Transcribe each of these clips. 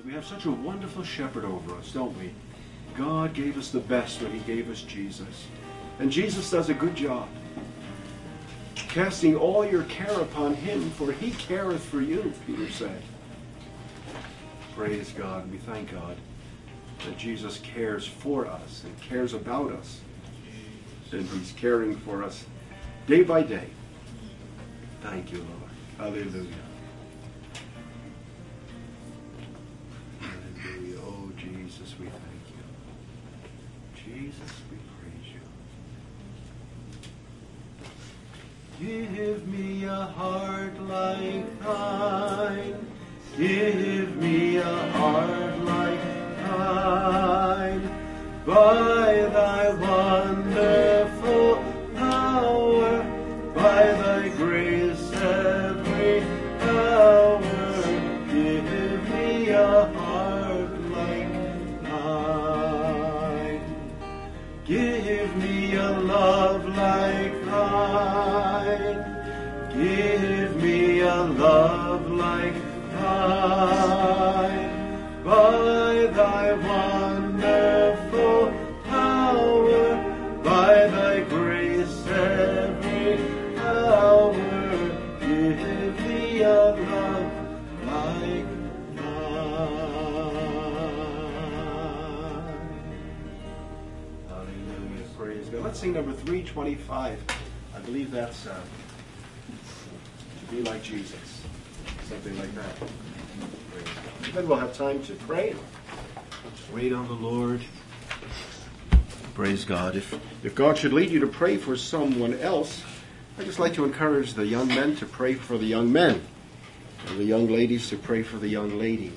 We have such a wonderful shepherd over us, don't we? God gave us the best when he gave us Jesus. And Jesus does a good job. Casting all your care upon him, for he careth for you, Peter said. Praise God. We thank God that Jesus cares for us and cares about us. And he's caring for us day by day. Thank you, Lord. Hallelujah. Hallelujah. Oh, Jesus, we thank you. Jesus, we praise you. Give me a heart like thine. Give me a heart like thine. By thy wonderful power, by thy grace every hour, give me a heart like thine. Give me a love like thine. Give me a love like thine. By thy wonderful power, by thy grace every hour, give me a love like thine. Hallelujah. Praise God. Let's sing number 325. I believe that's to be like Jesus. Something like that. Praise God. Then we'll have time to pray. Wait on the Lord. Praise God. If God should lead you to pray for someone else, I'd just like to encourage the young men to pray for the young men, and the young ladies to pray for the young ladies.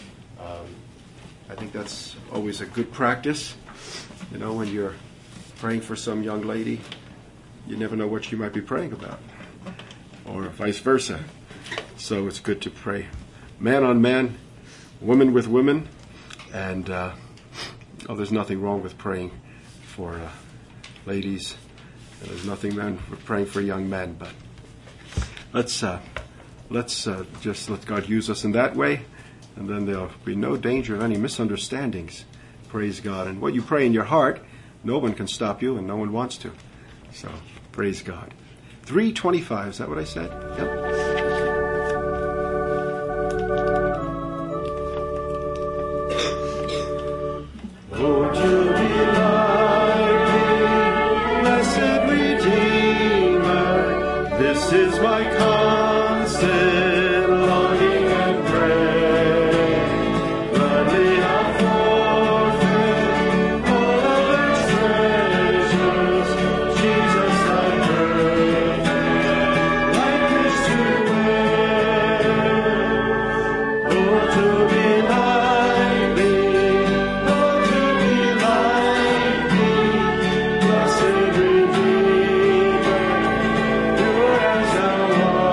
I think that's always a good practice. You know, when you're praying for some young lady, you never know what she might be praying about, or vice versa. So it's good to pray man on man, woman with women, and there's nothing wrong with praying for ladies. There's nothing wrong with praying for young men, but let's just let God use us in that way, and then there'll be no danger of any misunderstandings. Praise God. And what you pray in your heart, no one can stop you, and no one wants to. So praise God. 325, is that what I said? Yep. This is my constant longing and prayer. Gladly I'll forfeit all other treasures. Jesus, thy perfect likeness to wear. Oh, to be like thee, oh, to be like thee, blessed Redeemer. As thou art.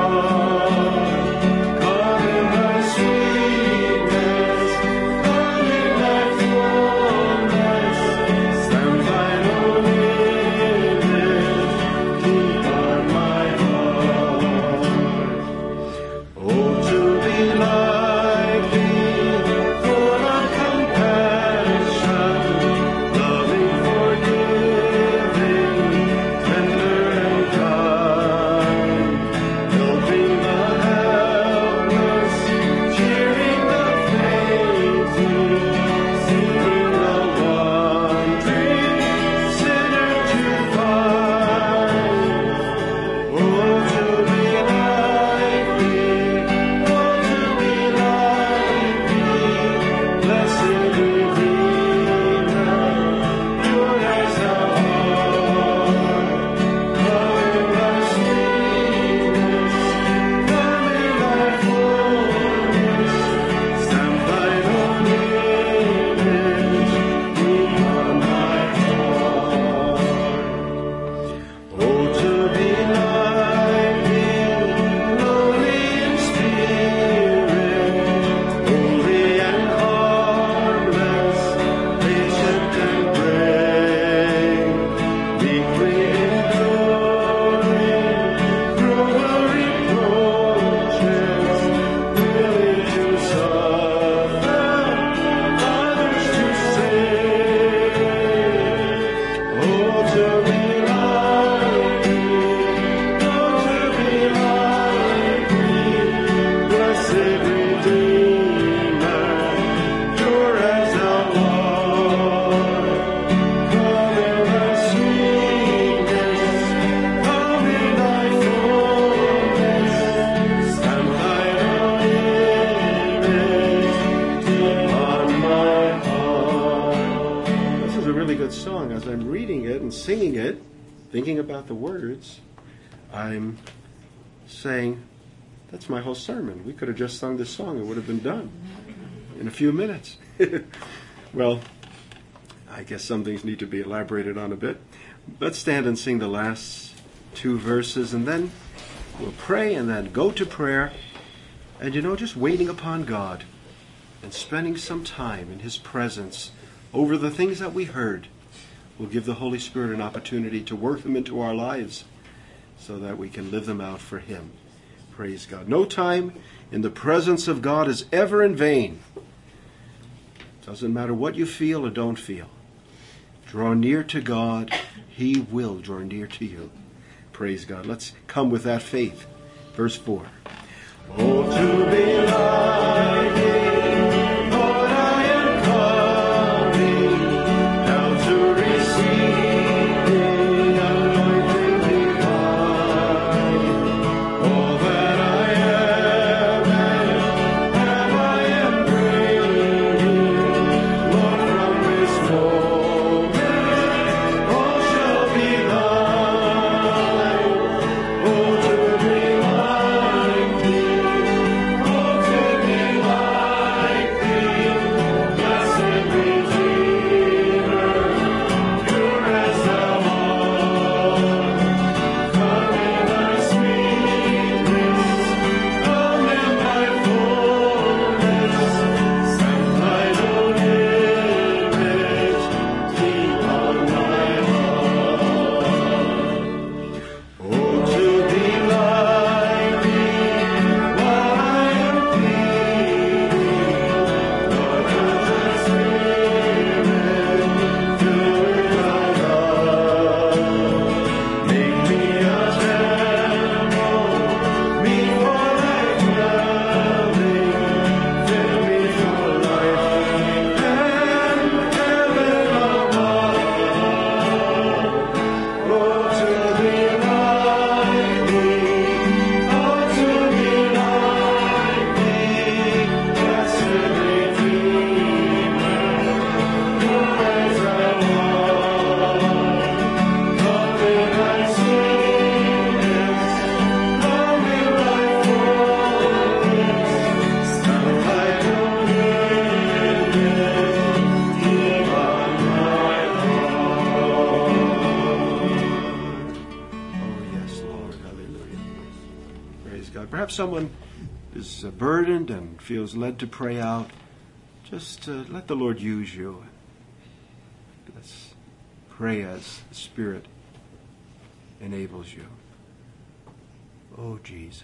good song, as I'm reading it and singing it, thinking about the words, I'm saying, that's my whole sermon. We could have just sung this song. It would have been done in a few minutes. Well, I guess some things need to be elaborated on a bit. Let's stand and sing the last two verses, and then we'll pray and then go to prayer. And just waiting upon God and spending some time in His presence over the things that we heard will give the Holy Spirit an opportunity to work them into our lives so that we can live them out for Him. Praise God. No time in the presence of God is ever in vain. Doesn't matter what you feel or don't feel. Draw near to God. He will draw near to you. Praise God. Let's come with that faith. Verse 4. Oh, to be like Thee, Lord, I am coming, now to receive the anointing divine. All that I am and have I am bringing, Lord, from this moment, all shall be Thine. Oh, to be like Thee. Perhaps someone is burdened and feels led to pray out. Just let the Lord use you. Let's pray as the Spirit enables you. Oh, Jesus.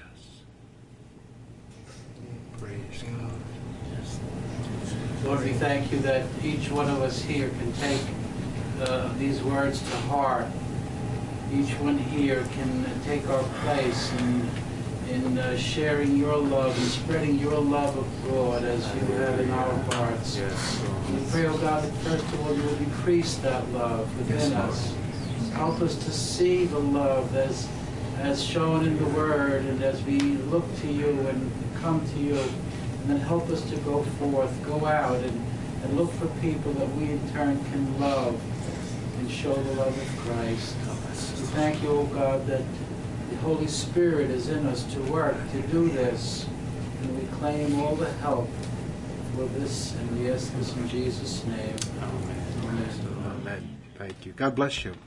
Praise God. Lord, we thank you that each one of us here can take these words to heart. Each one here can take our place in sharing your love and spreading your love abroad as you have in our hearts. Yes, we pray, oh God, that first of all you will increase that love within us. Help us to see the love as shown in the Word, and as we look to you and come to you, and then help us to go forth, go out, and look for people that we in turn can love and show the love of Christ. We thank you, oh God, that the Holy Spirit is in us to work, to do this, and we claim all the help for this, and we ask this in Jesus' name. Amen. Amen. Amen. Thank you. God bless you.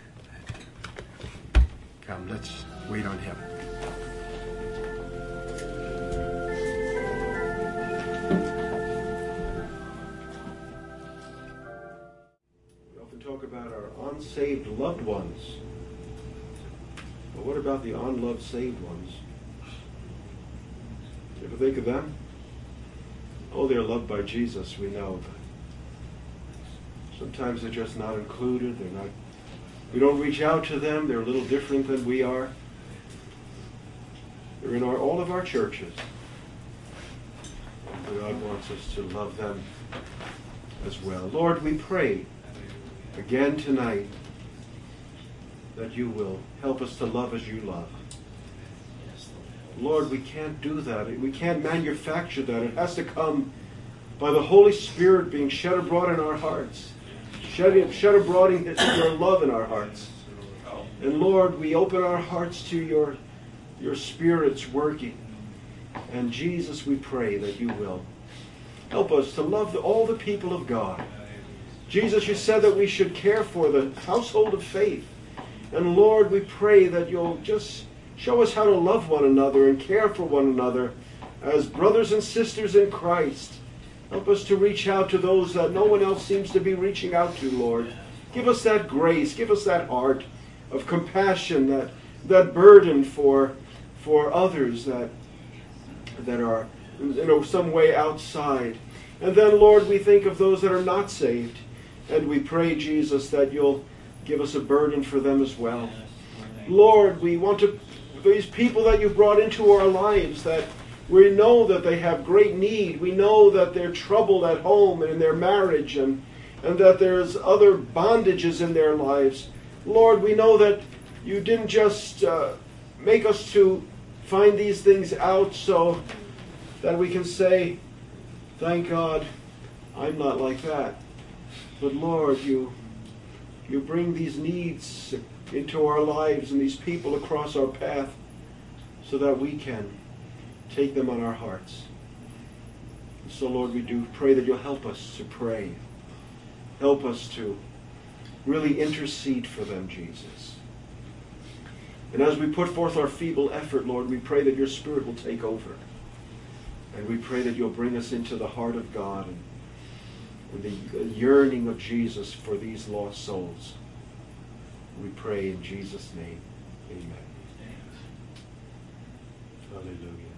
Come, let's wait on Him. We often talk about our unsaved loved ones. But what about the unloved saved ones? You ever think of them? Oh, they're loved by Jesus, we know. But sometimes they're just not included. We don't reach out to them. They're a little different than we are. They're in all of our churches. And God wants us to love them as well. Lord, we pray again tonight that you will help us to love as you love. Lord, we can't do that. We can't manufacture that. It has to come by the Holy Spirit being shed abroad in our hearts. shed abroad your love in our hearts. And Lord, we open our hearts to your Spirit's working. And Jesus, we pray that you will help us to love all the people of God. Jesus, you said that we should care for the household of faith. And Lord, we pray that you'll just show us how to love one another and care for one another as brothers and sisters in Christ. Help us to reach out to those that no one else seems to be reaching out to, Lord. Give us that grace. Give us that heart of compassion, that burden for others that are some way outside. And then, Lord, we think of those that are not saved. And we pray, Jesus, that you'll give us a burden for them as well. Lord, we want these people that you've brought into our lives, that we know that they have great need. We know that they're troubled at home and in their marriage, and that there's other bondages in their lives. Lord, we know that you didn't just make us to find these things out so that we can say, thank God, I'm not like that. But Lord, you bring these needs into our lives and these people across our path so that we can take them on our hearts. So Lord, we do pray that you'll help us to pray. Help us to really intercede for them, Jesus. And as we put forth our feeble effort, Lord, we pray that your Spirit will take over. And we pray that you'll bring us into the heart of God and the yearning of Jesus for these lost souls. We pray in Jesus' name. Amen. Hallelujah.